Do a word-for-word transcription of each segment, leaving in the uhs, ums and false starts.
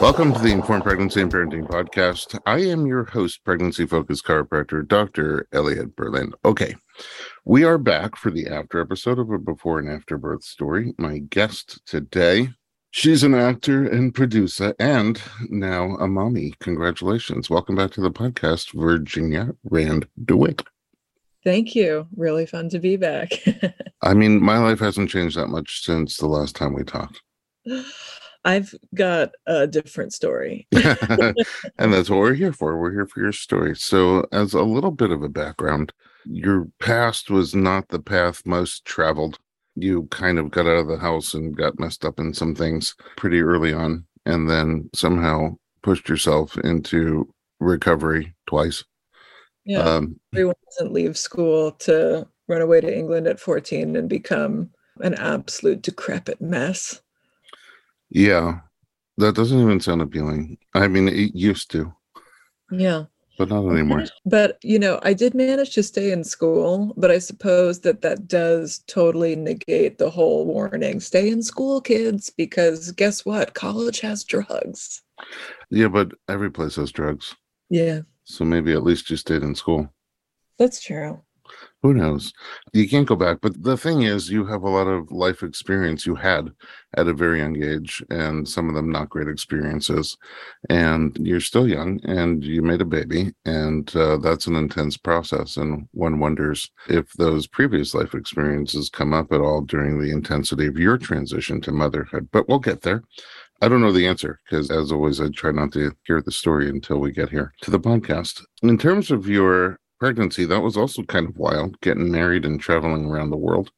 Welcome to the Informed Pregnancy and Parenting Podcast. I am your host, pregnancy-focused chiropractor, Doctor Elliot Berlin. Okay, we are back for the after episode of a before and after birth story. My guest today, she's an actor and producer and now a mommy. Congratulations. Welcome back to the podcast, Virginia Rand DeWitt. Thank you. Really fun to be back. I mean, my life hasn't changed that much since the last time we talked. I've got a different story. And that's what we're here for. We're here for your story. So as a little bit of a background, your past was not the path most traveled. You kind of got out of the house and got messed up in some things pretty early on, and then somehow pushed yourself into recovery twice. Yeah. Um, Everyone doesn't leave school to run away to England at fourteen and become an absolute decrepit mess. Yeah, that doesn't even sound appealing. I mean, it used to. Yeah. But not anymore. But, you know, I did manage to stay in school, but I suppose that that does totally negate the whole warning. Stay in school, kids, because guess what? College has drugs. Yeah, but every place has drugs. Yeah. So maybe at least you stayed in school. That's true. Who knows? You can't go back. But the thing is, you have a lot of life experience you had at a very young age, and some of them not great experiences. And you're still young, and you made a baby, and uh, that's an intense process. And one wonders if those previous life experiences come up at all during the intensity of your transition to motherhood. But we'll get there. I don't know the answer because, as always, I try not to hear the story until we get here to the podcast. In terms of your pregnancy, that was also kind of wild, getting married and traveling around the world.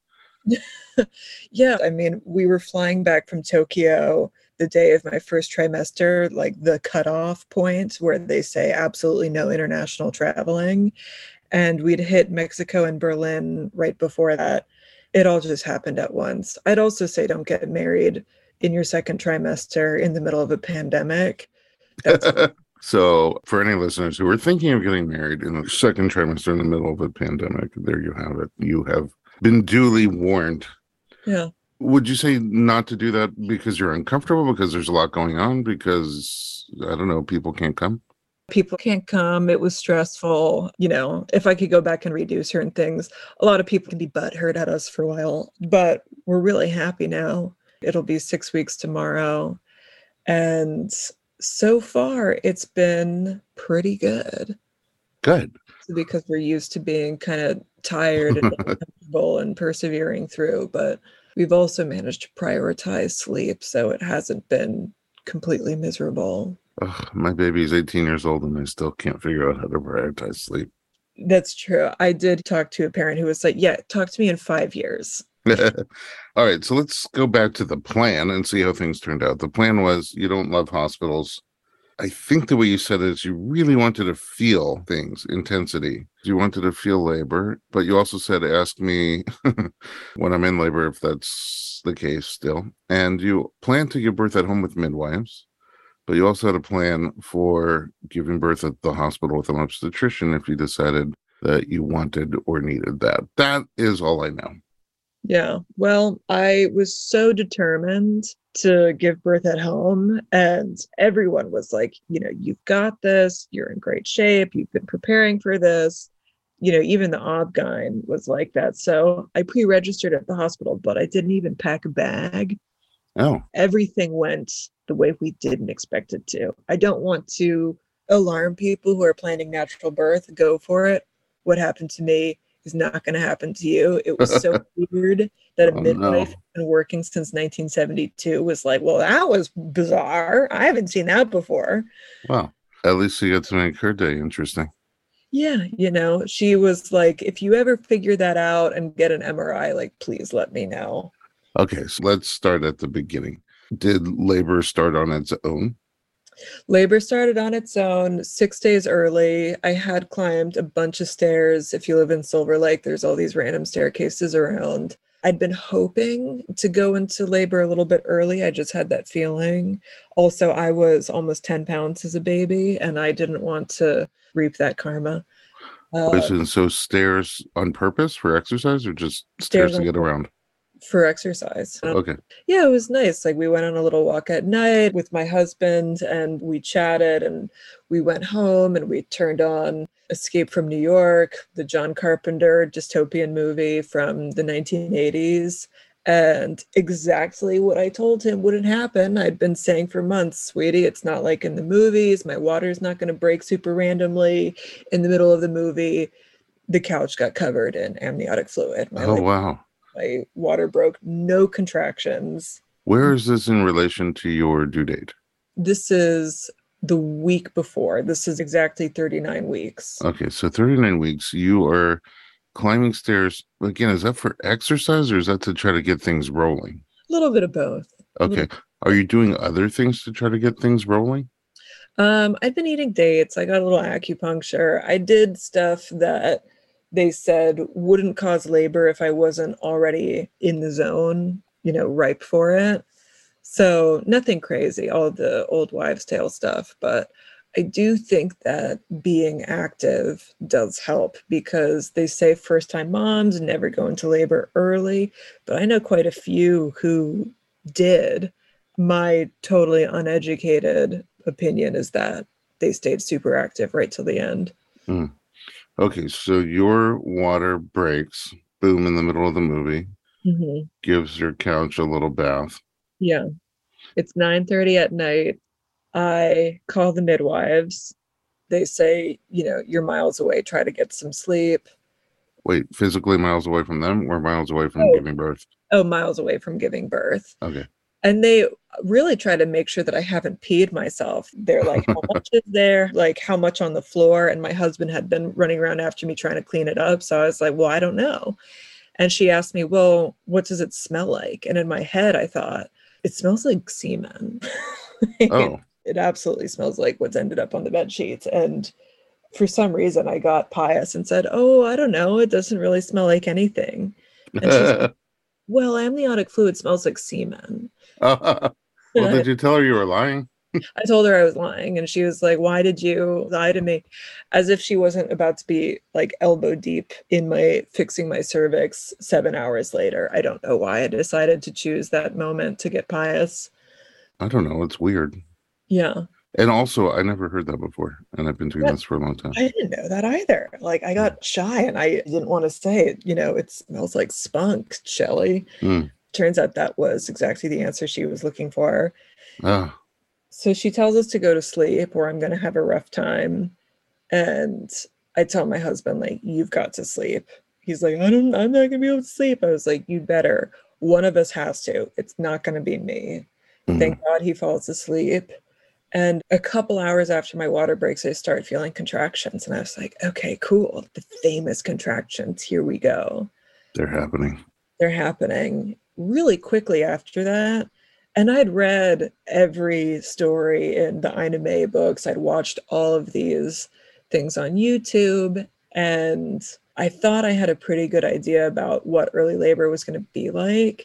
Yeah, I mean, we were flying back from Tokyo the day of my first trimester, like the cutoff point where they say absolutely no international traveling. And we'd hit Mexico and Berlin right before that. It all just happened at once. I'd also say don't get married in your second trimester in the middle of a pandemic. That's So for any listeners who are thinking of getting married in the second trimester in the middle of a pandemic, there you have it. You have been duly warned. Yeah. Would you say not to do that because you're uncomfortable, because there's a lot going on, because, I don't know, people can't come? People can't come. It was stressful. You know, if I could go back and redo certain things, a lot of people can be butthurt at us for a while, but we're really happy now. It'll be six weeks tomorrow. And so far, it's been pretty good. Good. Because we're used to being kind of tired and uncomfortable and persevering through, but we've also managed to prioritize sleep, so it hasn't been completely miserable. Ugh, my baby's eighteen years old and I still can't figure out how to prioritize sleep. That's true. I did talk to a parent who was like, yeah, talk to me in five years. All right, so let's go back to the plan and see how things turned out. The plan was you don't love hospitals. I think the way you said it is you really wanted to feel things, intensity. You wanted to feel labor, but you also said, ask me when I'm in labor if that's the case still. And you planned to give birth at home with midwives, but you also had a plan for giving birth at the hospital with an obstetrician if you decided that you wanted or needed that. That is all I know. Yeah, well, I was so determined to give birth at home, and everyone was like, you know, you've got this, you're in great shape, you've been preparing for this. You know, even the Obgyn was like that. So I pre-registered at the hospital, but I didn't even pack a bag. Oh. Everything went the way we didn't expect it to. I don't want to alarm people who are planning natural birth. Go for it. What happened to me is not going to happen to you. It was so weird that a Oh, midwife no. been working since nineteen seventy-two was like, well, that was bizarre. I haven't seen that before. Well, at least you got to make her day interesting. Yeah, you know, she was like, if you ever figure that out and get an M R I, like, please let me know. Okay, so let's start at the beginning. Did labor start on its own? Labor started on its own six days early. I had climbed a bunch of stairs. If you live in Silver Lake, there's all these random staircases around. I'd been hoping to go into labor a little bit early. I just had that feeling. Also, I was almost ten pounds as a baby, and I didn't want to reap that karma. Uh, Uh, so stairs on purpose for exercise, or just stairs, stairs to get around? for exercise. Um, Okay. yeah, it was nice. Like we went on a little walk at night with my husband and we chatted and we went home and we turned on Escape from New York, the John Carpenter dystopian movie from the nineteen eighties. And exactly what I told him wouldn't happen. I'd been saying for months, sweetie, it's not like in the movies. My water's not going to break super randomly in the middle of the movie. The couch got covered in amniotic fluid. My Oh, like wow. my water broke, no contractions. Where is this in relation to your due date? This is the week before. This is exactly thirty-nine weeks. Okay, so thirty-nine weeks, you are climbing stairs. Again, is that for exercise or is that to try to get things rolling? A little bit of both. Okay. Are you doing other things to try to get things rolling? Um, I've been eating dates. I got a little acupuncture. I did stuff that they said wouldn't cause labor if I wasn't already in the zone, you know, ripe for it. So nothing crazy, all the old wives' tale stuff. But I do think that being active does help because they say first-time moms never go into labor early. But I know quite a few who did. My totally uneducated opinion is that they stayed super active right till the end. Hmm. Okay, so your water breaks, boom, in the middle of the movie, Mm-hmm. gives your couch a little bath. Yeah. It's nine thirty at night. I call the midwives. They say, you know, you're miles away. Try to get some sleep. Wait, physically miles away from them or miles away from Oh, giving birth? oh, miles away from giving birth. Okay. And they really try to make sure that I haven't peed myself. They're like, how much is there? Like, how much on the floor? And my husband had been running around after me trying to clean it up. So I was like, well, I don't know. And she asked me, well, what does it smell like? And in my head, I thought, it smells like semen. Oh. It absolutely smells like what's ended up on the bed sheets. And for some reason, I got pious and said, oh, I don't know. It doesn't really smell like anything. And she's like, well, amniotic fluid smells like semen. Well, And did I, you tell her you were lying? I told her I was lying. And she was like, why did you lie to me? As if she wasn't about to be like elbow deep in my fixing my cervix seven hours later. I don't know why I decided to choose that moment to get pious. I don't know. It's weird. Yeah. And also, I never heard that before. And I've been doing That- this for a long time. I didn't know that either. Like I got shy and I didn't want to say it. You know, it smells like spunk, Shelley. Mm. Turns out that was exactly the answer she was looking for. Ah. So she tells us to go to sleep or I'm going to have a rough time. And I tell my husband, like, you've got to sleep. He's like, I don't, I'm not going to be able to sleep. I was like, you better. One of us has to. It's not going to be me. Mm. Thank God he falls asleep. And a couple hours after my water breaks, I start feeling contractions. And I was like, okay, cool. The famous contractions. Here we go. They're happening. They're happening really quickly after that. And I'd read every story in the Ina May books. I'd watched all of these things on YouTube. And I thought I had a pretty good idea about what early labor was going to be like.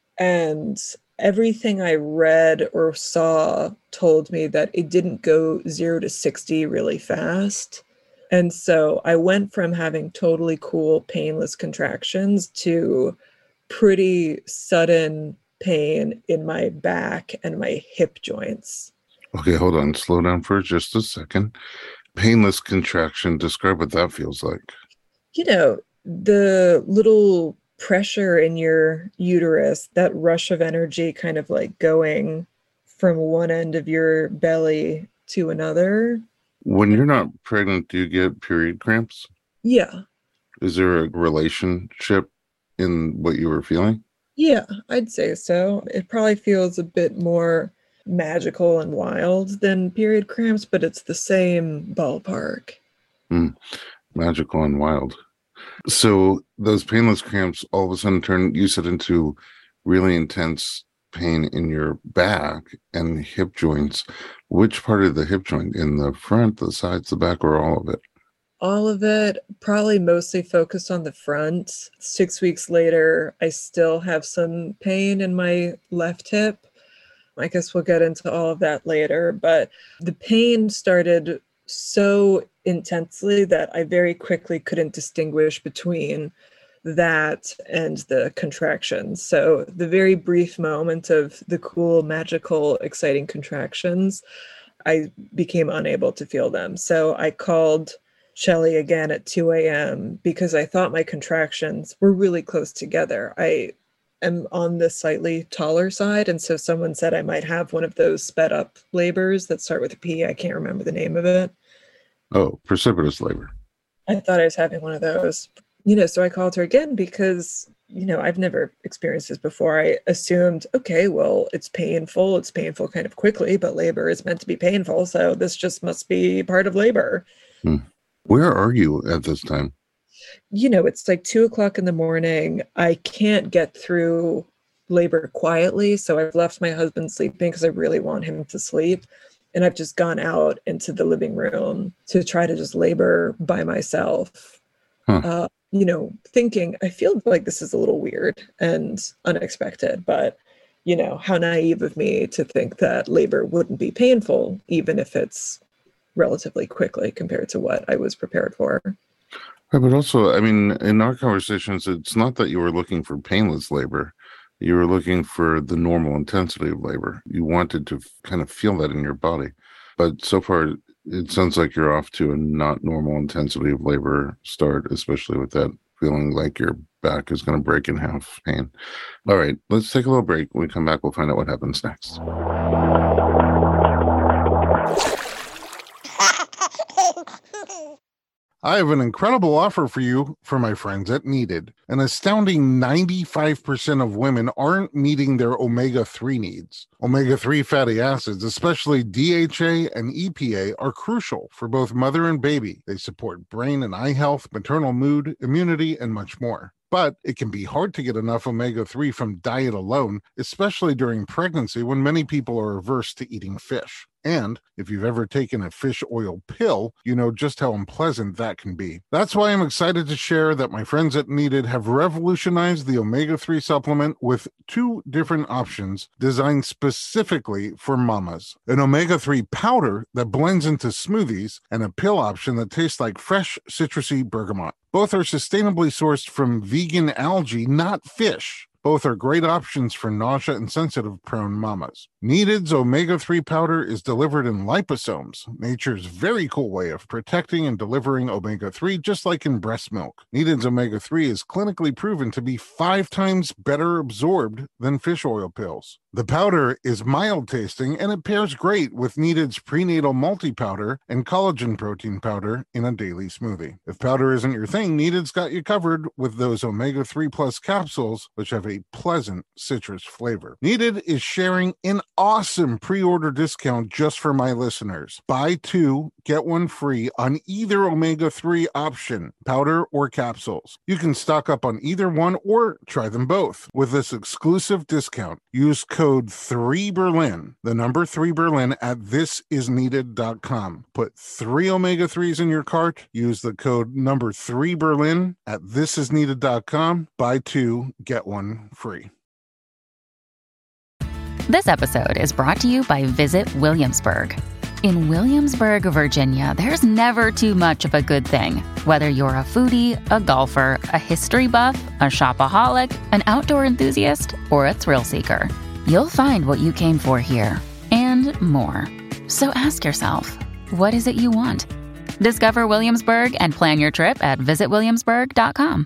And everything I read or saw told me that it didn't go zero to sixty really fast. And so I went from having totally cool, painless contractions to pretty sudden pain in my back and my hip joints. Okay, hold on. Slow down for just a second. Painless contraction. Describe what that feels like. You know, the little pressure in your uterus, that rush of energy kind of like going from one end of your belly to another. When you're not pregnant, do you get period cramps? Yeah. Is there a relationship in what you were feeling? Yeah, I'd say so. It probably feels a bit more magical and wild than period cramps, but it's the same ballpark. Mm, magical and wild. So those painless cramps all of a sudden turn, you said, into really intense pain in your back and hip joints. Which part of the hip joint? In the front, the sides, the back, or all of it? All of it, probably mostly focused on the front. Six weeks later, I still have some pain in my left hip. I guess we'll get into all of that later, but the pain started so intensely that I very quickly couldn't distinguish between that and the contractions. So the very brief moment of the cool, magical, exciting contractions, I became unable to feel them. So I called Shelly again at two a.m. because I thought my contractions were really close together. I am on the slightly taller side, and so someone said I might have one of those sped up labors that start with a P. I can't remember the name of it. Oh, precipitous labor. I thought I was having one of those. You know, so I called her again because, you know, I've never experienced this before. I assumed, okay, well, it's painful. It's painful kind of quickly, but labor is meant to be painful. So this just must be part of labor. Hmm. Where are you at this time? You know, it's like two o'clock in the morning. I can't get through labor quietly. So I've left my husband sleeping because I really want him to sleep. And I've just gone out into the living room to try to just labor by myself. Huh. Uh, you know, thinking, I feel like this is a little weird and unexpected, but, you know, how naive of me to think that labor wouldn't be painful, even if it's relatively quickly compared to what I was prepared for. Right, but also, I mean, in our conversations, it's not that you were looking for painless labor. You were looking for the normal intensity of labor. You wanted to kind of feel that in your body. But so far, it sounds like you're off to a not normal intensity of labor start, especially with that feeling like your back is going to break in half pain. All right, let's take a little break. When we come back, we'll find out what happens next. I have an incredible offer for you for my friends at Needed. An astounding ninety-five percent of women aren't meeting their omega three needs. omega three fatty acids, especially D H A and E P A, are crucial for both mother and baby. They support brain and eye health, maternal mood, immunity, and much more. But it can be hard to get enough omega three from diet alone, especially during pregnancy when many people are averse to eating fish. And if you've ever taken a fish oil pill, you know just how unpleasant that can be. That's why I'm excited to share that my friends at Needed have revolutionized the omega three supplement with two different options designed specifically for mamas. An omega three powder that blends into smoothies and a pill option that tastes like fresh citrusy bergamot. Both are sustainably sourced from vegan algae, not fish. Both are great options for nausea and sensitive-prone mamas. Needed's omega three powder is delivered in liposomes, nature's very cool way of protecting and delivering omega three just like in breast milk. Needed's omega three is clinically proven to be five times better absorbed than fish oil pills. The powder is mild-tasting, and it pairs great with Needed's prenatal multi-powder and collagen protein powder in a daily smoothie. If powder isn't your thing, Needed's got you covered with those omega three plus capsules, which have a pleasant citrus flavor. Needed is sharing an awesome pre-order discount just for my listeners. Buy two, get one free on either omega three option, powder or capsules. You can stock up on either one or try them both. With this exclusive discount, use code three Berlin, the number three Berlin at this is needed dot com. Put three omega threes in your cart, use the code number three Berlin at this is needed dot com. Buy two, get one free. This episode is brought to you by Visit Williamsburg. In Williamsburg, Virginia, there's never too much of a good thing. Whether you're a foodie, a golfer, a history buff, a shopaholic, an outdoor enthusiast, or a thrill seeker, you'll find what you came for here and more. So ask yourself, what is it you want? Discover Williamsburg and plan your trip at visit williamsburg dot com.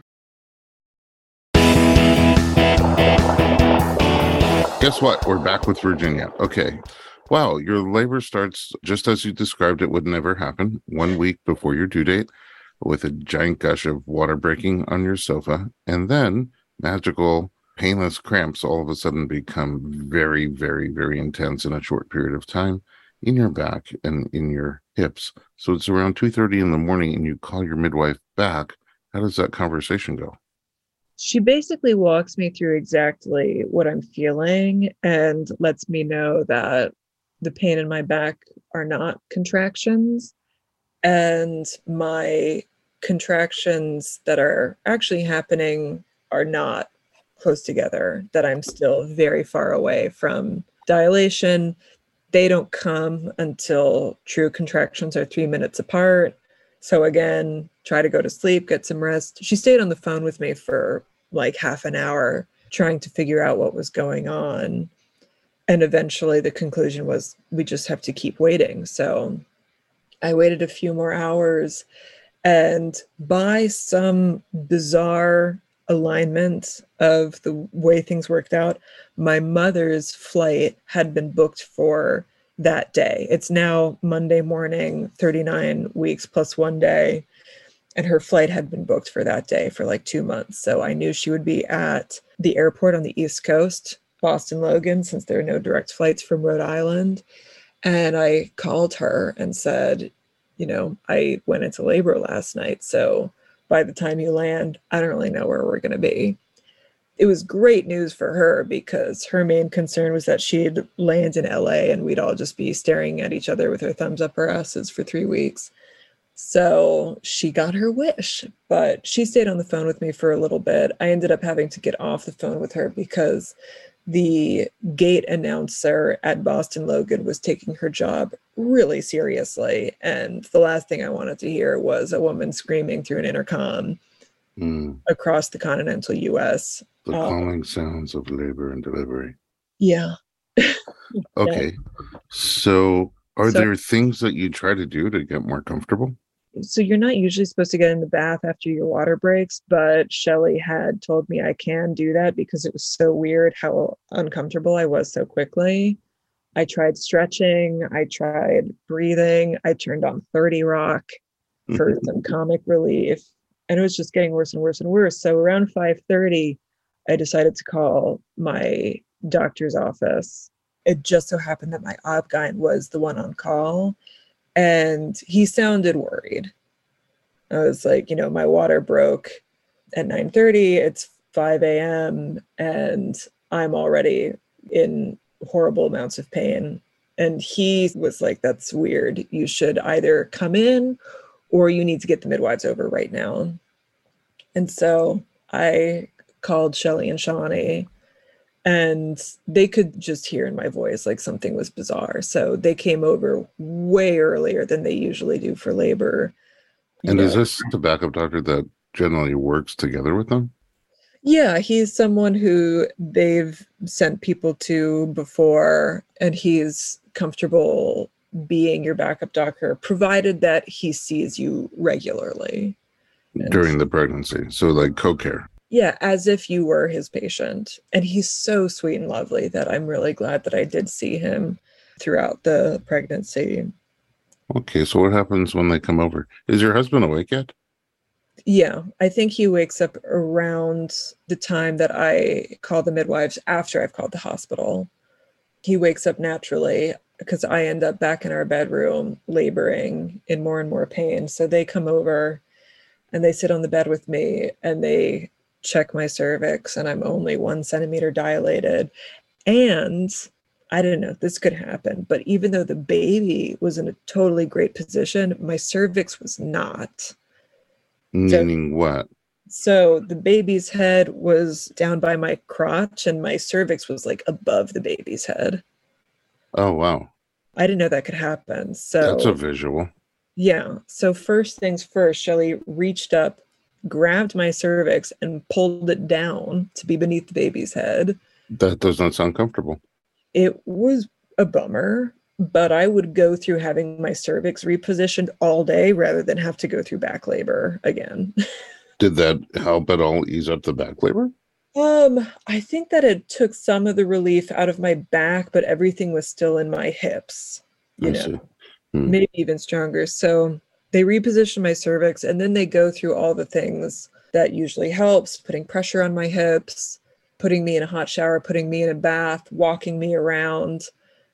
Guess what? We're back with Virginia. Okay. Wow, your labor starts just as you described it would never happen, one week before your due date, with a giant gush of water breaking on your sofa, and then magical, painless cramps all of a sudden become very, very, very intense in a short period of time in your back and in your hips. So it's around two thirty in the morning and you call your midwife back. How does that conversation go? She basically walks me through exactly what I'm feeling and lets me know that the pain in my back are not contractions, and my contractions that are actually happening are not close together, that I'm still very far away from dilation. They don't come until true contractions are three minutes apart. So again, try to go to sleep, get some rest. She stayed on the phone with me for like half an hour trying to figure out what was going on. And eventually the conclusion was we just have to keep waiting. So I waited a few more hours, and by some bizarre alignment of the way things worked out, my mother's flight had been booked for that day. It's now Monday morning, thirty-nine weeks plus one day. And her flight had been booked for that day for like two months. So I knew she would be at the airport on the East Coast, Boston Logan, since there are no direct flights from Rhode Island. And I called her and said, you know, I went into labor last night. So by the time you land, I don't really know where we're going to be. It was great news for her because her main concern was that she'd land in L A and we'd all just be staring at each other with our thumbs up our asses for three weeks. So she got her wish, but she stayed on the phone with me for a little bit. I ended up having to get off the phone with her because the gate announcer at Boston Logan was taking her job really seriously. And the last thing I wanted to hear was a woman screaming through an intercom mm. across the continental U S. The um, calming sounds of labor and delivery. Yeah. Okay. Yeah. So are so, there things that you try to do to get more comfortable? So you're not usually supposed to get in the bath after your water breaks, but Shelly had told me I can do that because it was so weird how uncomfortable I was so quickly. I tried stretching, I tried breathing, I turned on thirty Rock for some comic relief, and it was just getting worse and worse and worse. So around five thirty, I decided to call my doctor's office. It just so happened that my Obgyn was the one on call. And he sounded worried. I was like, you know, my water broke at nine thirty. It's five a.m. and I'm already in horrible amounts of pain. And he was like, that's weird. You should either come in or you need to get the midwives over right now. And so I called Shelly and Shawnee, and they could just hear in my voice like something was bizarre. So they came over way earlier than they usually do for labor. And know. Is this the backup doctor that generally works together with them? Yeah, he's someone who they've sent people to before, and he's comfortable being your backup doctor, provided that he sees you regularly. During the pregnancy. So like co-care. Yeah, as if you were his patient. And he's so sweet and lovely that I'm really glad that I did see him throughout the pregnancy. Okay, so what happens when they come over? Is your husband awake yet? Yeah, I think he wakes up around the time that I call the midwives after I've called the hospital. He wakes up naturally because I end up back in our bedroom laboring in more and more pain. So they come over and they sit on the bed with me and they check my cervix, and I'm only one centimeter dilated. And I didn't know if this could happen, but even though the baby was in a totally great position, my cervix was not. Meaning so, what? So the baby's head was down by my crotch and my cervix was like above the baby's head. Oh, wow. I didn't know that could happen. So that's a visual. Yeah. So first things first, Shelly reached up, grabbed my cervix and pulled it down to be beneath the baby's head. That does not sound comfortable. It was a bummer, but I would go through having my cervix repositioned all day rather than have to go through back labor again. Did that help at all ease up the back labor? Um, I think that it took some of the relief out of my back, but everything was still in my hips, you I know, see. Hmm. maybe even stronger. So they reposition my cervix and then they go through all the things that usually helps, putting pressure on my hips, putting me in a hot shower, putting me in a bath, walking me around.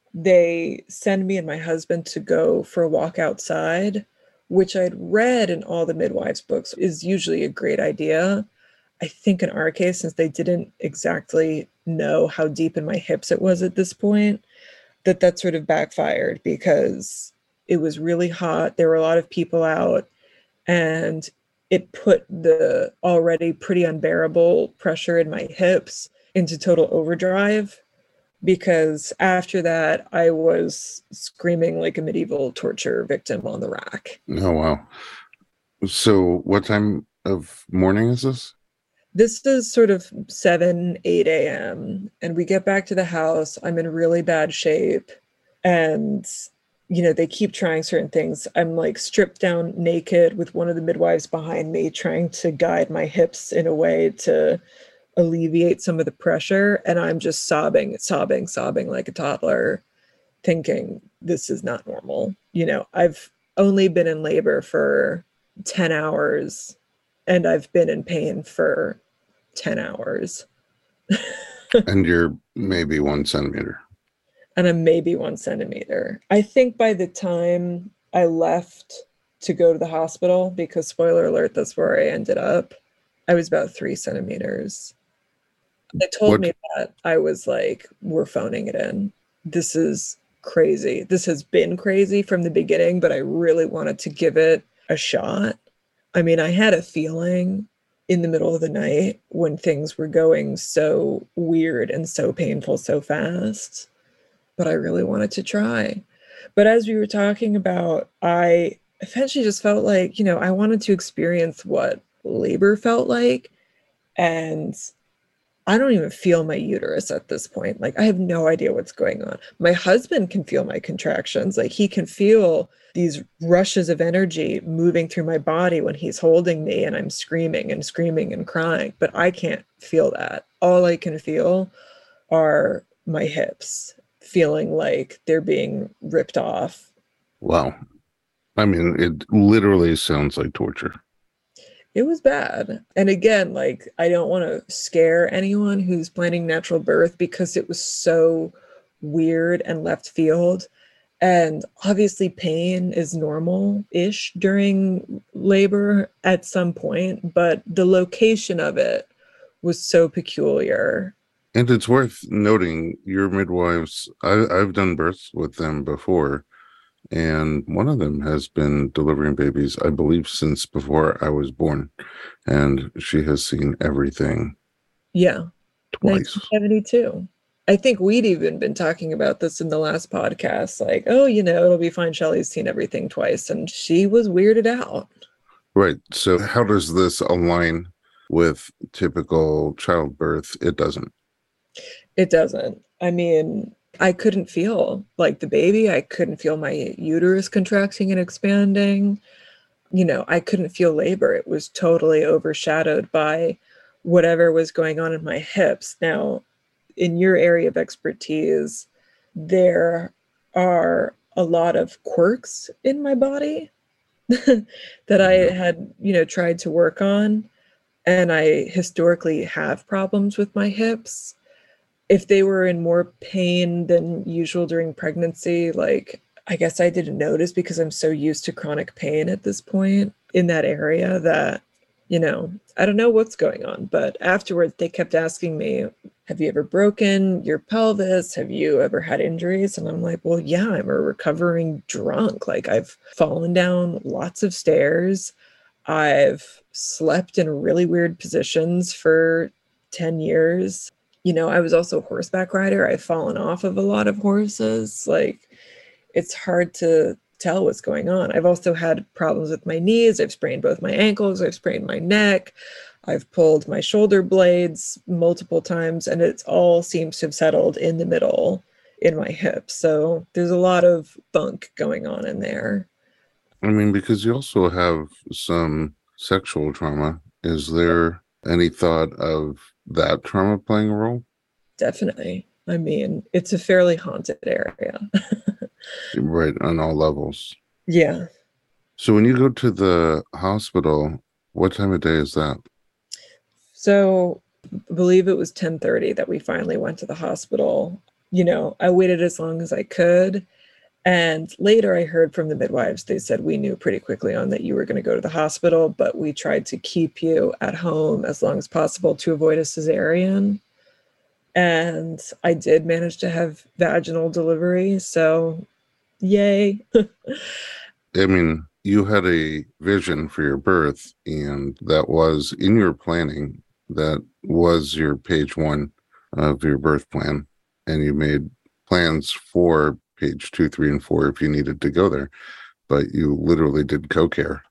They send me and my husband to go for a walk outside, which I'd read in all the midwives' books is usually a great idea. I think in our case, since they didn't exactly know how deep in my hips it was at this point, that that sort of backfired because it was really hot. There were a lot of people out, and it put the already pretty unbearable pressure in my hips into total overdrive, because after that, I was screaming like a medieval torture victim on the rack. Oh, wow. So what time of morning is this? This is sort of seven, eight a.m. And we get back to the house. I'm in really bad shape. And, you know, they keep trying certain things. I'm like stripped down naked with one of the midwives behind me, trying to guide my hips in a way to alleviate some of the pressure. And I'm just sobbing, sobbing, sobbing like a toddler, thinking this is not normal. You know, I've only been in labor for ten hours and I've been in pain for ten hours. And you're maybe one centimeter. And I'm maybe one centimeter. I think by the time I left to go to the hospital, because spoiler alert, that's where I ended up, I was about three centimeters. They told What- me that. I was like, we're phoning it in. This is crazy. This has been crazy from the beginning, but I really wanted to give it a shot. I mean, I had a feeling in the middle of the night when things were going so weird and so painful so fast, but I really wanted to try. But as we were talking about, I eventually just felt like, you know, I wanted to experience what labor felt like. And I don't even feel my uterus at this point. Like, I have no idea what's going on. My husband can feel my contractions. Like, he can feel these rushes of energy moving through my body when he's holding me and I'm screaming and screaming and crying. But I can't feel that. All I can feel are my hips feeling like they're being ripped off. Wow. I mean, it literally sounds like torture. It was bad. And again, like, I don't want to scare anyone who's planning natural birth because it was so weird and left field. And obviously pain is normal-ish during labor at some point, but the location of it was so peculiar. And it's worth noting your midwives, I, I've done births with them before, and one of them has been delivering babies, I believe, since before I was born. And she has seen everything. Yeah. Twice. nineteen seventy-two. I think we'd even been talking about this in the last podcast. Like, oh, you know, it'll be fine. Shelley's seen everything twice. And she was weirded out. Right. So how does this align with typical childbirth? It doesn't. It doesn't. I mean, I couldn't feel like the baby. I couldn't feel my uterus contracting and expanding. You know, I couldn't feel labor. It was totally overshadowed by whatever was going on in my hips. Now, in your area of expertise, there are a lot of quirks in my body that I had, you know, tried to work on. And I historically have problems with my hips. If they were in more pain than usual during pregnancy, like, I guess I didn't notice because I'm so used to chronic pain at this point in that area that, you know, I don't know what's going on. But afterwards, they kept asking me, have you ever broken your pelvis? Have you ever had injuries? And I'm like, well, yeah, I'm a recovering drunk. Like, I've fallen down lots of stairs. I've slept in really weird positions for ten years. You know, I was also a horseback rider. I've fallen off of a lot of horses. Like, it's hard to tell what's going on. I've also had problems with my knees. I've sprained both my ankles. I've sprained my neck. I've pulled my shoulder blades multiple times, and it all seems to have settled in the middle in my hips. So there's a lot of funk going on in there. I mean, because you also have some sexual trauma. Is there any thought of that trauma playing a role? Definitely. I mean, it's a fairly haunted area. Right, on all levels. Yeah. So when you go to the hospital, what time of day is that? So I believe it was ten thirty that we finally went to the hospital. You know, I waited as long as I could. And later I heard from the midwives, they said, we knew pretty quickly on that you were going to go to the hospital, but we tried to keep you at home as long as possible to avoid a cesarean. And I did manage to have vaginal delivery. So yay. I mean, you had a vision for your birth, and that was in your planning. That was your page one of your birth plan. And you made plans for page two, three, and four if you needed to go there. But you literally did co-care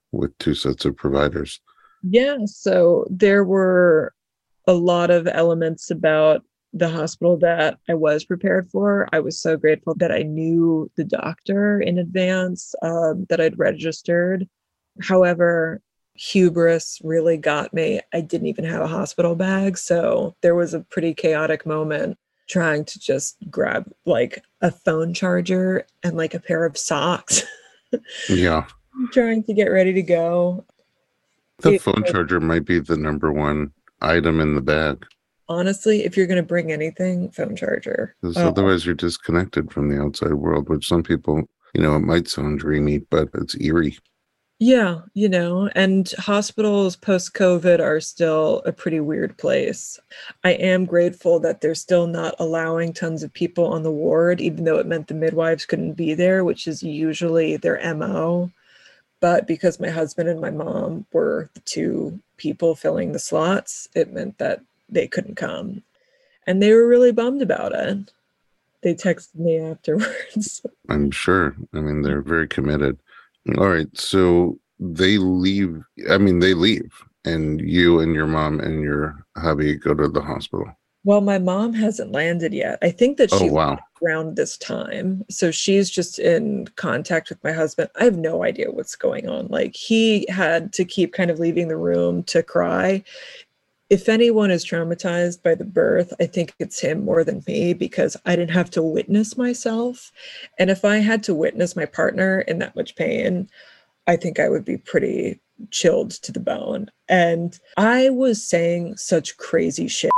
with two sets of providers? Yeah, so there were a lot of elements about the hospital that I was prepared for. I was so grateful that I knew the doctor in advance, um, that I'd registered. However, hubris really got me. I didn't even have a hospital bag. So there was a pretty chaotic moment trying to just grab like a phone charger and like a pair of socks. Yeah. Trying to get ready to go. The It- phone charger might be the number one item in the bag. Honestly, if you're going to bring anything, phone charger. Because Uh, otherwise you're disconnected from the outside world, which some people, you know, it might sound dreamy, but it's eerie. Yeah, you know, and hospitals post-COVID are still a pretty weird place. I am grateful that they're still not allowing tons of people on the ward, even though it meant the midwives couldn't be there, which is usually their M O. But because my husband and my mom were the two people filling the slots, it meant that they couldn't come. And they were really bummed about it. They texted me afterwards. I'm sure. I mean, they're very committed. All right. So they leave. I mean, they leave, and you and your mom and your hubby go to the hospital. Well, my mom hasn't landed yet. I think that Oh, she's wow. around this time. So she's just in contact with my husband. I have no idea what's going on. Like, he had to keep kind of leaving the room to cry. If anyone is traumatized by the birth, I think it's him more than me, because I didn't have to witness myself. And if I had to witness my partner in that much pain, I think I would be pretty chilled to the bone. And I was saying such crazy shit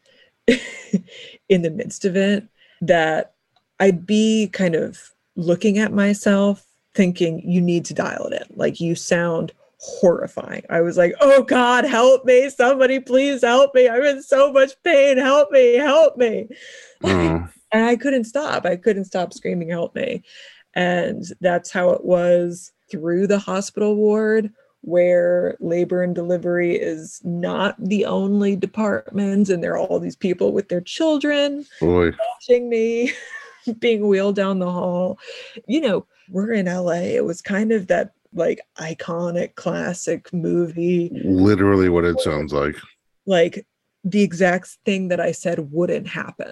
in the midst of it that I'd be kind of looking at myself thinking, you need to dial it in. Like, you sound horrifying. I was like, oh God, help me. Somebody please help me. I'm in so much pain. Help me, help me. Oh. And I couldn't stop. I couldn't stop screaming, help me. And that's how it was through the hospital ward, where labor and delivery is not the only department. And there are all these people with their children Boy. watching me being wheeled down the hall. You know, we're in L A. It was kind of that like iconic classic movie. Literally what it sounds like. Like the exact thing that I said wouldn't happen.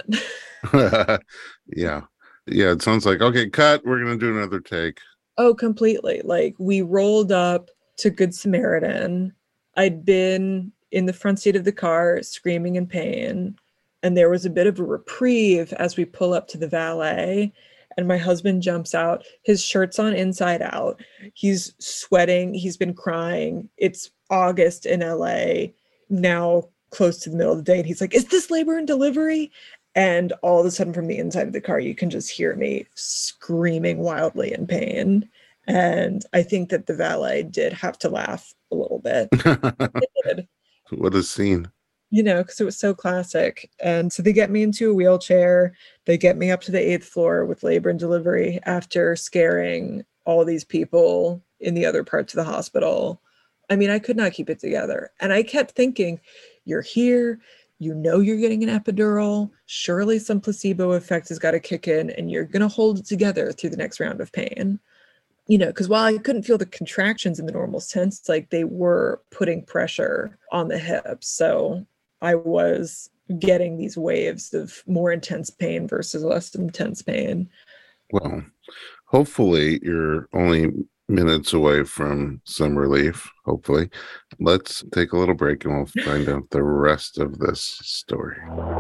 Yeah. Yeah. It sounds like, okay, cut. We're going to do another take. Oh, completely. Like, we rolled up to Good Samaritan. I'd been in the front seat of the car screaming in pain. And there was a bit of a reprieve as we pull up to the valet. And my husband jumps out. His shirt's on inside out. He's sweating. He's been crying. It's August in L A, now close to the middle of the day. And he's like, is this labor and delivery? And all of a sudden from the inside of the car, you can just hear me screaming wildly in pain. And I think that the valet did have to laugh a little bit. It did. What a scene. You know, because it was so classic. And so they get me into a wheelchair. They get me up to the eighth floor with labor and delivery after scaring all these people in the other parts of the hospital. I mean, I could not keep it together. And I kept thinking, you're here. You know you're getting an epidural. Surely some placebo effect has got to kick in, and you're going to hold it together through the next round of pain. You know, because while I couldn't feel the contractions in the normal sense, like they were putting pressure on the hips. So I was getting these waves of more intense pain versus less intense pain. Well, hopefully you're only minutes away from some relief, hopefully. Let's take a little break and we'll find out the rest of this story.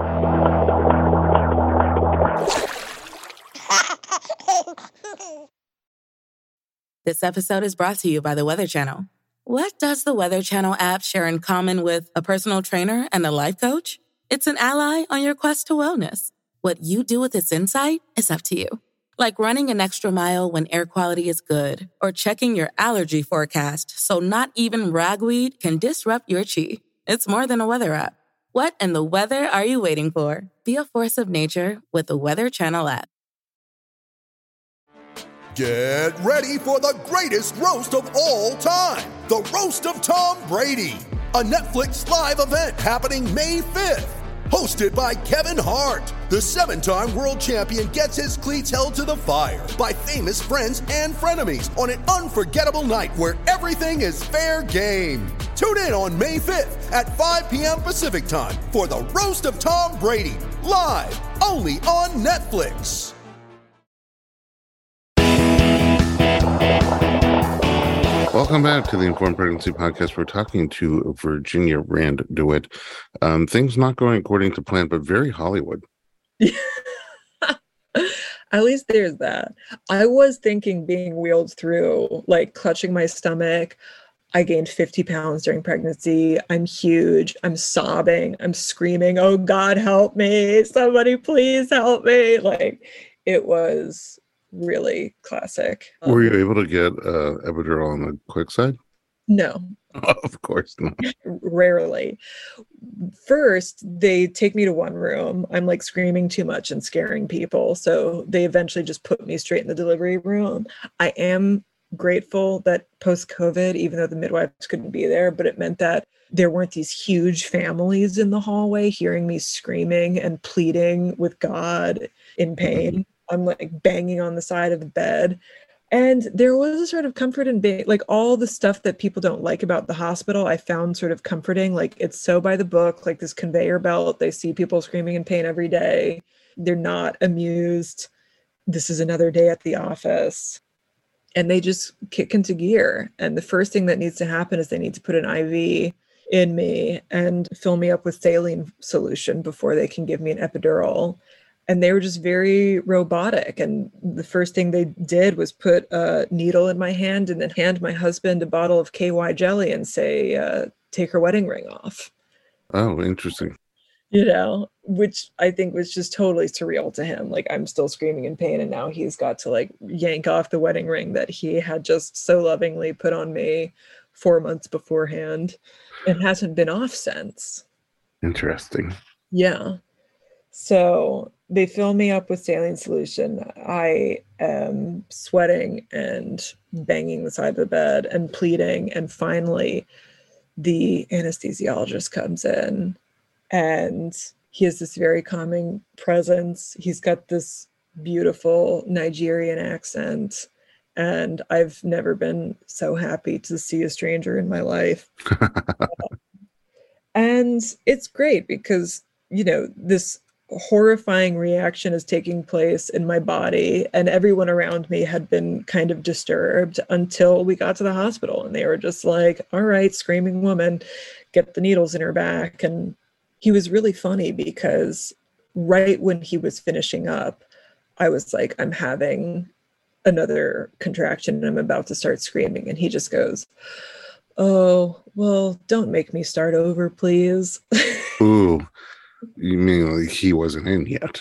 This episode is brought to you by the Weather Channel. What does the Weather Channel app share in common with a personal trainer and a life coach? It's an ally on your quest to wellness. What you do with its insight is up to you. Like running an extra mile when air quality is good, or checking your allergy forecast so not even ragweed can disrupt your chi. It's more than a weather app. What in the weather are you waiting for? Be a force of nature with the Weather Channel app. Get ready for the greatest roast of all time, the Roast of Tom Brady, a Netflix live event happening May fifth. hosted by Kevin Hart. The seven-time world champion gets his cleats held to the fire by famous friends and frenemies on an unforgettable night where everything is fair game. Tune in on May fifth at five p.m. Pacific time for the Roast of Tom Brady, live only on Netflix. Welcome back to the Informed Pregnancy Podcast. We're talking to Virginia Rand DeWitt. Um, things not going according to plan, but very Hollywood. At least there's that. I was thinking being wheeled through, like clutching my stomach. I gained fifty pounds during pregnancy. I'm huge. I'm sobbing. I'm screaming, oh God, help me. Somebody please help me. Like, it was really classic. Um, Were you able to get uh, epidural on the quick side? No. Of course not. Rarely. First, they take me to one room. I'm like screaming too much and scaring people. So they eventually just put me straight in the delivery room. I am grateful that post-COVID, even though the midwives couldn't be there, but it meant that there weren't these huge families in the hallway hearing me screaming and pleading with God in pain. I'm like banging on the side of the bed. And there was a sort of comfort in being like all the stuff that people don't like about the hospital, I found sort of comforting. Like, it's so by the book, like this conveyor belt. They see people screaming in pain every day. They're not amused. This is another day at the office. And they just kick into gear. And the first thing that needs to happen is they need to put an I V in me and fill me up with saline solution before they can give me an epidural. And they were just very robotic. And the first thing they did was put a needle in my hand and then hand my husband a bottle of K Y jelly and say, uh, take her wedding ring off. Oh, interesting. You know, which I think was just totally surreal to him. Like, I'm still screaming in pain. And now he's got to like yank off the wedding ring that he had just so lovingly put on me four months beforehand and hasn't been off since. Interesting. Yeah. So they fill me up with saline solution. I am sweating and banging the side of the bed and pleading. And finally, the anesthesiologist comes in and he has this very calming presence. He's got this beautiful Nigerian accent. And I've never been so happy to see a stranger in my life. And it's great because, you know, this horrifying reaction is taking place in my body, and everyone around me had been kind of disturbed until we got to the hospital, and they were just like, all right, screaming woman, get the needles in her back. And he was really funny because right when he was finishing up, I was like, I'm having another contraction and I'm about to start screaming. And he just goes, oh, well, don't make me start over, please. Ooh. You mean like he wasn't in yet?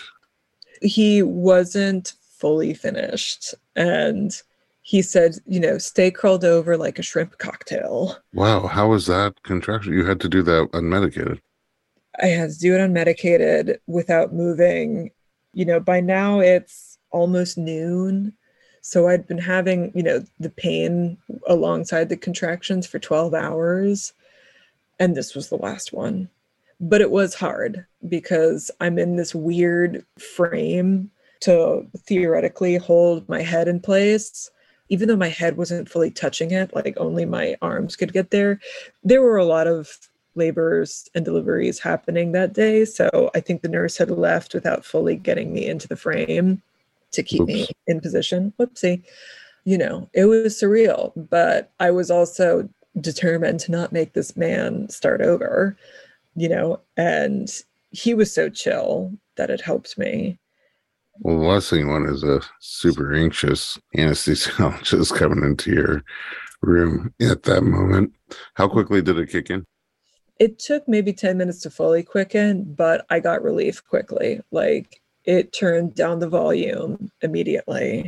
He wasn't fully finished. And he said, you know, stay curled over like a shrimp cocktail. Wow. How was that contraction? You had to do that unmedicated. I had to do it unmedicated without moving. You know, by now it's almost noon. So I'd been having, you know, the pain alongside the contractions for twelve hours. And this was the last one. But it was hard because I'm in this weird frame to theoretically hold my head in place. Even though my head wasn't fully touching it, like only my arms could get there. There were a lot of labors and deliveries happening that day. So I think the nurse had left without fully getting me into the frame to keep Oops. me in position. Whoopsie. You know, it was surreal, but I was also determined to not make this man start over. You know, and he was so chill that it helped me. Well, the last thing you want is a super anxious anesthesiologist coming into your room at that moment. How quickly did it kick in? It took maybe ten minutes to fully quicken, but I got relief quickly. Like, it turned down the volume immediately.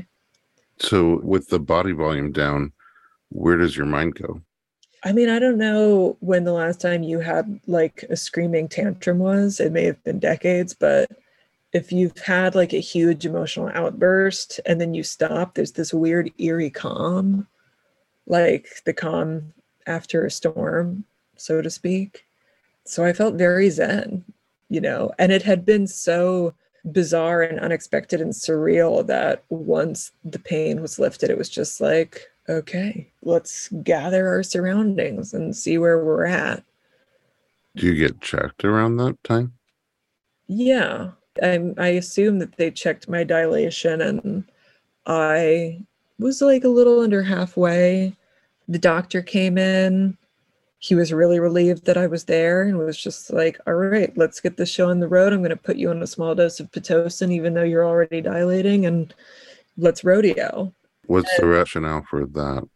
So with the body volume down, where does your mind go? I mean, I don't know when the last time you had like a screaming tantrum was. It may have been decades, but if you've had like a huge emotional outburst and then you stop, there's this weird eerie calm, like the calm after a storm, so to speak. So I felt very zen. you know, and it had been so bizarre and unexpected and surreal that once the pain was lifted, it was just like, okay, let's gather our surroundings and see where we're at. Do you get checked around that time? Yeah, I, I assume that they checked my dilation, and I was like a little under halfway. The doctor came in. He was really relieved that I was there and was just like, all right, let's get this show on the road. I'm going to put you on a small dose of Pitocin, even though you're already dilating, and let's rodeo. What's and, the rationale for that?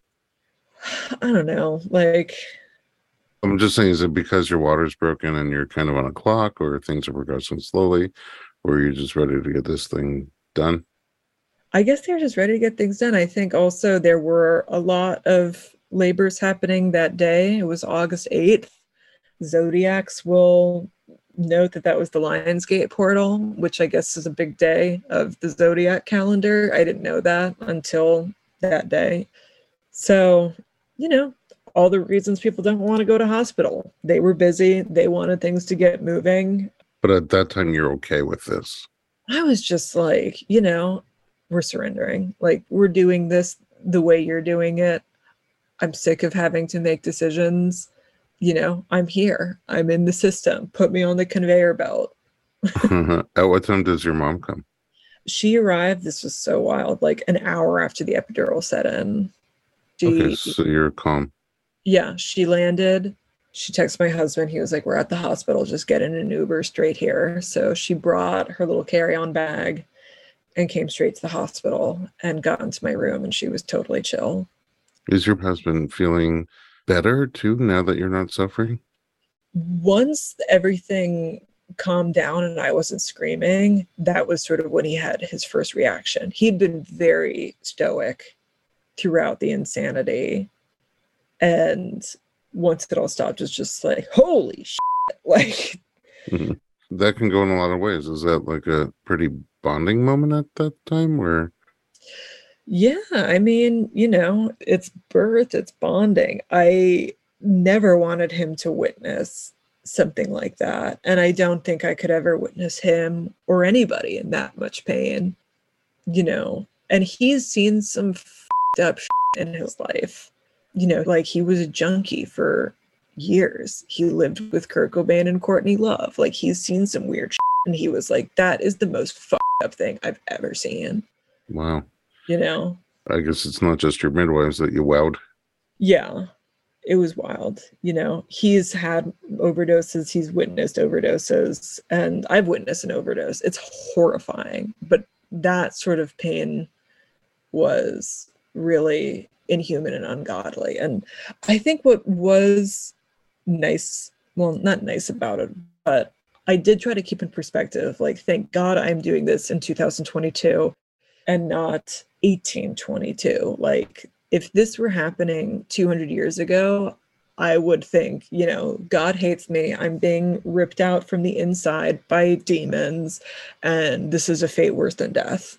I don't know. Like, I'm just saying, is it because your water's broken and you're kind of on a clock, or things are progressing slowly, or you're just ready to get this thing done? I guess they're just ready to get things done. I think also there were a lot of labors happening that day. It was August eighth. Zodiacs will note that that was the Lionsgate portal, which I guess is a big day of the Zodiac calendar. I didn't know that until that day. So, you know, all the reasons people don't want to go to hospital. They were busy. They wanted things to get moving. But at that time, you're okay with this? I was just like, you know, we're surrendering. Like, we're doing this the way you're doing it. I'm sick of having to make decisions. You know, I'm here. I'm in the system. Put me on the conveyor belt. At what time does your mom come? She arrived, this was so wild, like an hour after the epidural set in. She, okay, so you're calm. Yeah, she landed. She texted my husband. He was like, we're at the hospital. Just get in an Uber straight here. So she brought her little carry-on bag and came straight to the hospital and got into my room, and she was totally chill. Is your husband feeling better too now that you're not suffering? Once everything calmed down and I wasn't screaming, that was sort of when he had his first reaction. He'd been very stoic throughout the insanity. And once it all stopped, it was just like, holy shit. Like, mm-hmm. That can go in a lot of ways. Is that like a pretty bonding moment at that time where? Yeah, I mean, you know, it's birth, it's bonding. I never wanted him to witness something like that. And I don't think I could ever witness him or anybody in that much pain, you know. And he's seen some f***ed up shit in his life. You know, like he was a junkie for years. He lived with Kurt Cobain and Courtney Love. Like he's seen some weird shit. And he was like, that is the most f***ed up thing I've ever seen. Wow. You know, I guess it's not just your midwives that you wowed. Yeah, it was wild. You know, he's had overdoses. He's witnessed overdoses, and I've witnessed an overdose. It's horrifying, but that sort of pain was really inhuman and ungodly. And I think what was nice, well, not nice about it, but I did try to keep in perspective, like, thank God I'm doing this in two thousand twenty-two and not eighteen twenty-two. Like, if this were happening two hundred years ago, I would think, you know, God hates me. I'm being ripped out from the inside by demons, and this is a fate worse than death.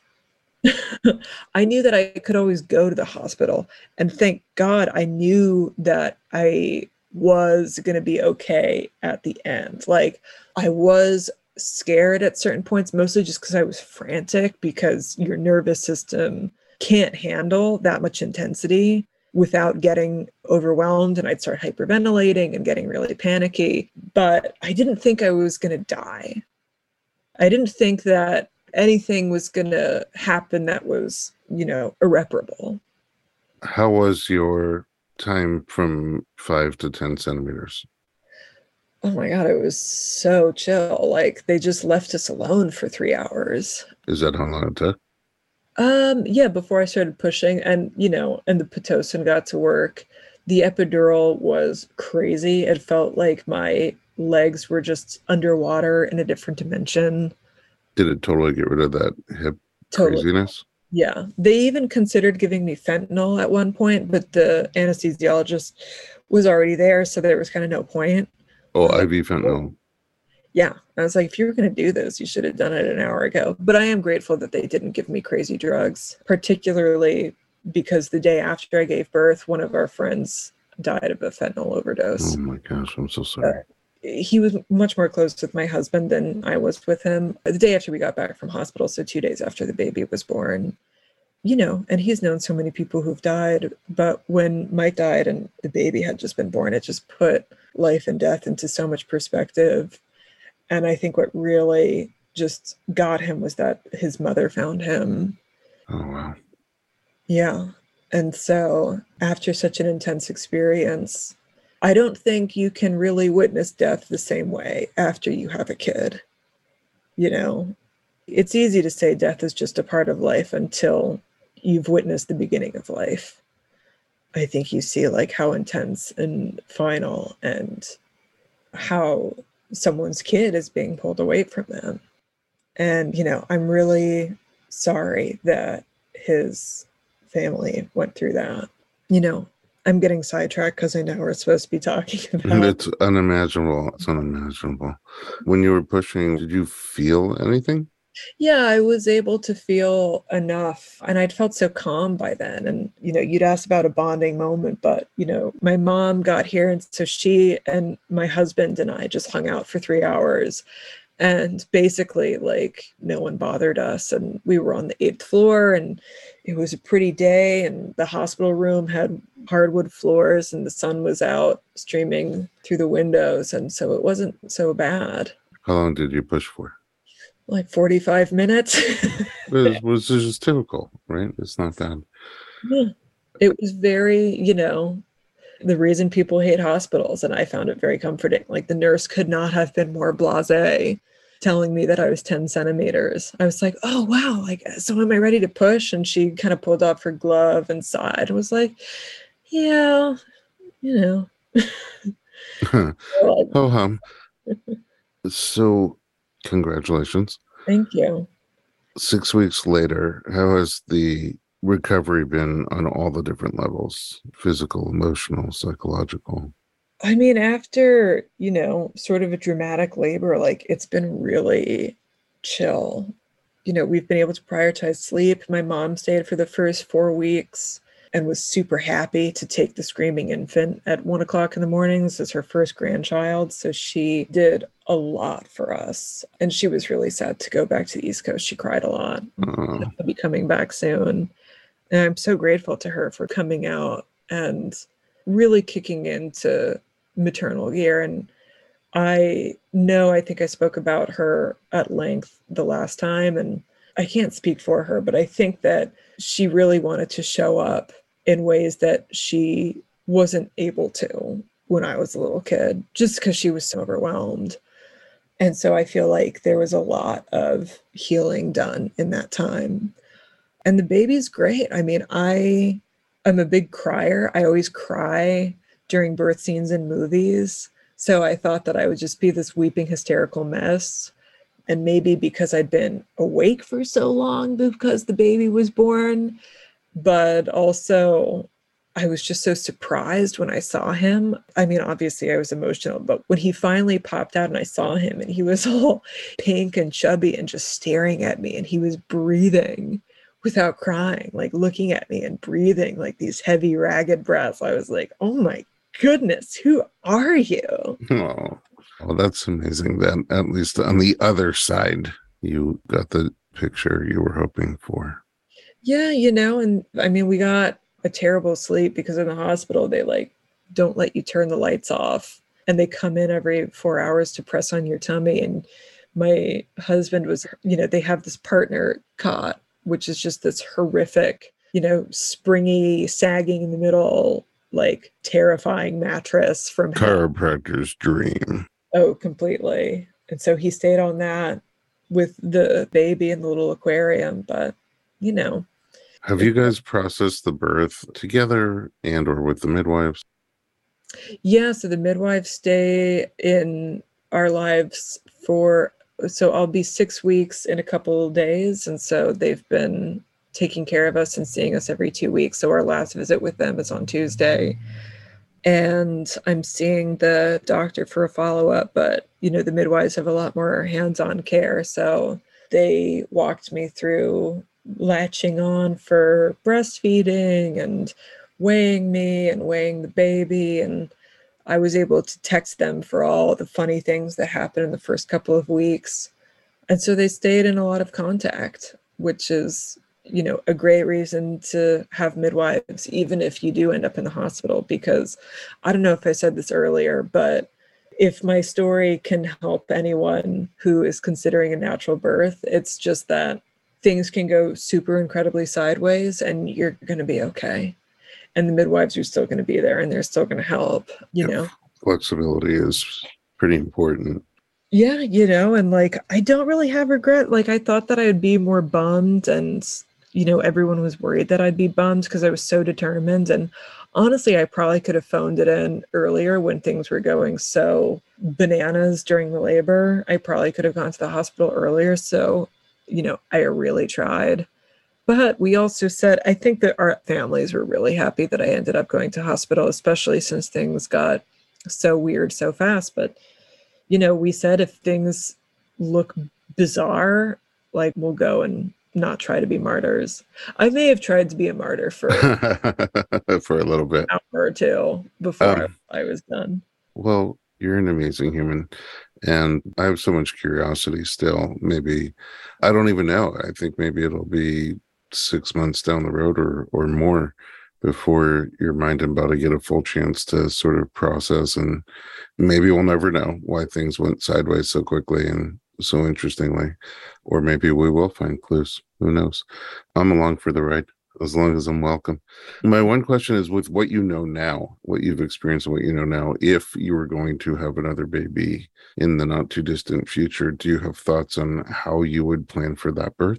I knew that I could always go to the hospital, and thank God I knew that I was going to be okay at the end. Like, I was scared at certain points, mostly just because I was frantic, because your nervous system can't handle that much intensity without getting overwhelmed, and I'd start hyperventilating and getting really panicky. But I didn't think I was going to die. I didn't think that anything was going to happen that was, you know, irreparable. How was your time from five to ten centimeters? Oh my God, it was so chill. Like, they just left us alone for three hours. Is that how long it took? Um, yeah, before I started pushing, and, you know, and the Pitocin got to work. The epidural was crazy. It felt like my legs were just underwater in a different dimension. Did it totally get rid of that hip Totally. craziness? Yeah. They even considered giving me fentanyl at one point, but the anesthesiologist was already there, so there was kind of no point. Oh, I V fentanyl. Yeah. I was like, if you were going to do this, you should have done it an hour ago. But I am grateful that they didn't give me crazy drugs, particularly because the day after I gave birth, one of our friends died of a fentanyl overdose. Oh my gosh, I'm so sorry. Uh, he was much more close with my husband than I was with him. The day after we got back from hospital, so two days after the baby was born, you know, and he's known so many people who've died. But when Mike died and the baby had just been born, it just put life and death into so much perspective. And I think what really just got him was that his mother found him. Oh, wow. Yeah. And so after such an intense experience, I don't think you can really witness death the same way after you have a kid. You know, it's easy to say death is just a part of life until you've witnessed the beginning of life. I think you see like how intense and final and how someone's kid is being pulled away from them. And, you know, I'm really sorry that his family went through that. You know, I'm getting sidetracked because I know we're supposed to be talking about. It's unimaginable. It's unimaginable. When you were pushing, did you feel anything? Yeah, I was able to feel enough. And I'd felt so calm by then. And, you know, you'd asked about a bonding moment, but, you know, my mom got here. And so she and my husband and I just hung out for three hours. And basically, like, no one bothered us. And we were on the eighth floor and it was a pretty day. And the hospital room had hardwood floors and the sun was out streaming through the windows. And so it wasn't so bad. How long did you push for? Like forty-five minutes. It was just typical, right? It's not bad. Yeah. It was very, you know, the reason people hate hospitals. And I found it very comforting. Like the nurse could not have been more blasé telling me that I was ten centimeters. I was like, oh, wow. Like, so am I ready to push? And she kind of pulled off her glove and sighed and was like, yeah, you know. Oh, hum. So congratulations. Thank you. Six weeks later, how has the recovery been on all the different levels? Physical, emotional, psychological? I mean, after, you know, sort of a dramatic labor, like it's been really chill. You know, we've been able to prioritize sleep. My mom stayed for the first four weeks and was super happy to take the screaming infant at one o'clock in the mornings as her first grandchild. So she did a lot for us. And she was really sad to go back to the East Coast. She cried a lot. Uh, She'll be coming back soon. And I'm so grateful to her for coming out and really kicking into maternal gear. And I know, I think I spoke about her at length the last time, and I can't speak for her, but I think that she really wanted to show up in ways that she wasn't able to when I was a little kid, just because she was so overwhelmed. And so I feel like there was a lot of healing done in that time. And the baby's great. I mean, I I'm a big crier. I always cry during birth scenes in movies. So I thought that I would just be this weeping, hysterical mess. And maybe because I'd been awake for so long because the baby was born, but also I was just so surprised when I saw him. I mean, obviously I was emotional, but when he finally popped out and I saw him and he was all pink and chubby and just staring at me and he was breathing without crying, like looking at me and breathing like these heavy, ragged breaths, I was like, oh my goodness, who are you? oh, well, that's amazing that at least on the other side, you got the picture you were hoping for. Yeah, you know, and I mean, we got a terrible sleep because in the hospital, they like don't let you turn the lights off and they come in every four hours to press on your tummy. And my husband was, you know, they have this partner cot, which is just this horrific, you know, springy, sagging in the middle, like terrifying mattress from chiropractor's dream. Oh, completely. And so he stayed on that with the baby in the little aquarium. But, you know. Have you guys processed the birth together and or with the midwives? Yeah, so the midwives stay in our lives for, so I'll be six weeks in a couple of days. And so they've been taking care of us and seeing us every two weeks. So our last visit with them is on Tuesday. And I'm seeing the doctor for a follow-up, but, you know, the midwives have a lot more hands-on care. So they walked me through latching on for breastfeeding and weighing me and weighing the baby. And I was able to text them for all the funny things that happened in the first couple of weeks. And so they stayed in a lot of contact, which is, you know, a great reason to have midwives, even if you do end up in the hospital, because I don't know if I said this earlier, but if my story can help anyone who is considering a natural birth, it's just that things can go super incredibly sideways and you're going to be okay. And the midwives are still going to be there and they're still going to help, you know. Flexibility is pretty important. Yeah, you know, and like, I don't really have regret. Like, I thought that I would be more bummed and, you know, everyone was worried that I'd be bummed because I was so determined. And honestly, I probably could have phoned it in earlier when things were going so bananas during the labor. I probably could have gone to the hospital earlier. So, you know, I really tried. But we also said, I think that our families were really happy that I ended up going to hospital, especially since things got so weird so fast. But, you know, we said if things look bizarre, like we'll go and not try to be martyrs. I may have tried to be a martyr for for a little bit, an hour or two before um, I, I was done. Well, you're an amazing human, and I have so much curiosity still. Maybe, I don't even know. I think maybe it'll be six months down the road or or more before your mind and body get a full chance to sort of process, and maybe we'll never know why things went sideways so quickly and so interestingly, or maybe we will find clues. Who knows? I'm along for the ride as long as I'm welcome. My one question is, with what you know now, what you've experienced and what you know now, if you were going to have another baby in the not too distant future, do you have thoughts on how you would plan for that birth?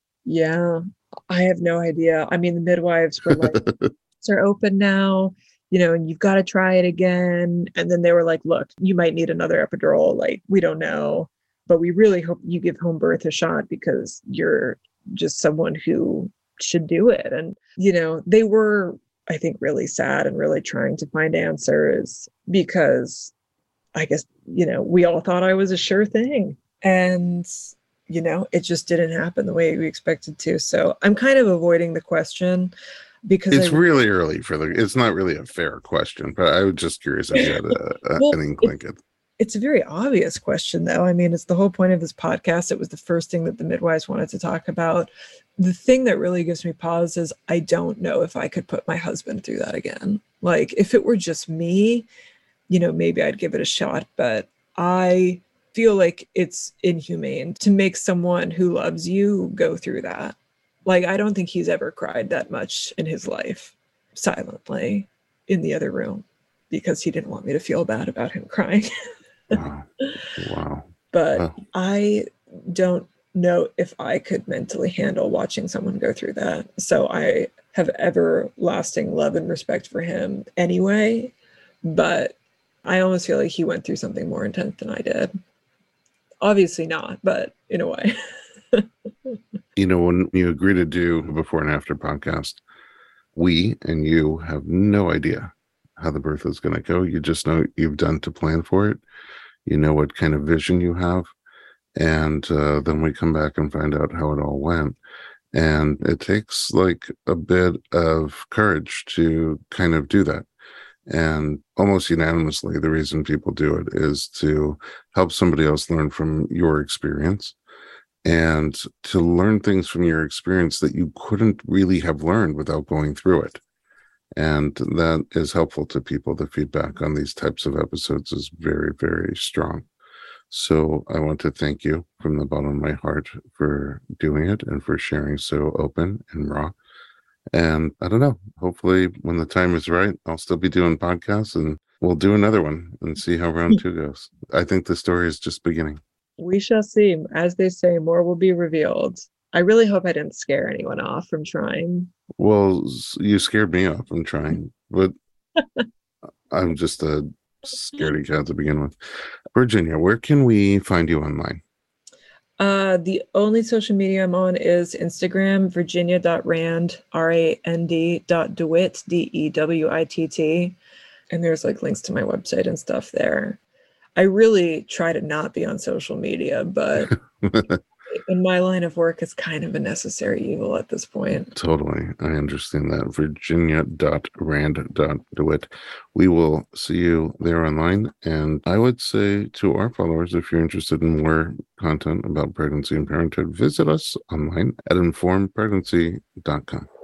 Yeah, I have no idea. I mean, the midwives were like, they're open now, you know, and you've got to try it again. And then they were like, look, you might need another epidural. Like, we don't know, but we really hope you give home birth a shot because you're just someone who should do it. And, you know, they were, I think, really sad and really trying to find answers because I guess, you know, we all thought I was a sure thing. And, you know, it just didn't happen the way we expected to. So I'm kind of avoiding the question because it's I, really early for the, it's not really a fair question, but I was just curious if you had a, a, well, an inkling. It, it's a very obvious question, though. I mean, it's the whole point of this podcast. It was the first thing that the midwives wanted to talk about. The thing that really gives me pause is I don't know if I could put my husband through that again. Like, if it were just me, you know, maybe I'd give it a shot, but I feel like it's inhumane to make someone who loves you go through that. Like, I don't think he's ever cried that much in his life silently in the other room because he didn't want me to feel bad about him crying. Wow. Wow. But wow. I don't know if I could mentally handle watching someone go through that. So I have everlasting love and respect for him anyway, but I almost feel like he went through something more intense than I did. Obviously not, but in a way. You know, when you agree to do a before and after podcast, we and you have no idea how the birth is going to go. You just know you've done to plan for it. You know what kind of vision you have. And uh, then we come back and find out how it all went. And it takes like a bit of courage to kind of do that. And almost unanimously, the reason people do it is to help somebody else learn from your experience and to learn things from your experience that you couldn't really have learned without going through it. And that is helpful to people. The feedback on these types of episodes is very, very strong. So I want to thank you from the bottom of my heart for doing it and for sharing so open and raw. And I don't know, hopefully when the time is right, I'll still be doing podcasts and we'll do another one and see how round two goes. I think the story is just beginning. We shall see. As they say, more will be revealed. I really hope I didn't scare anyone off from trying. Well, you scared me off from trying, but I'm just a scaredy cat to begin with. Virginia, where can we find you online? Uh, the only social media I'm on is Instagram, virginia.rand, R A N D dot DeWitt, D E W I T T. And there's like links to my website and stuff there. I really try to not be on social media, but In my line of work, it's kind of a necessary evil at this point. Totally. I understand that. Virginia dot rand dot dewitt. We will see you there online. And I would say to our followers, if you're interested in more content about pregnancy and parenthood, visit us online at informed pregnancy dot com.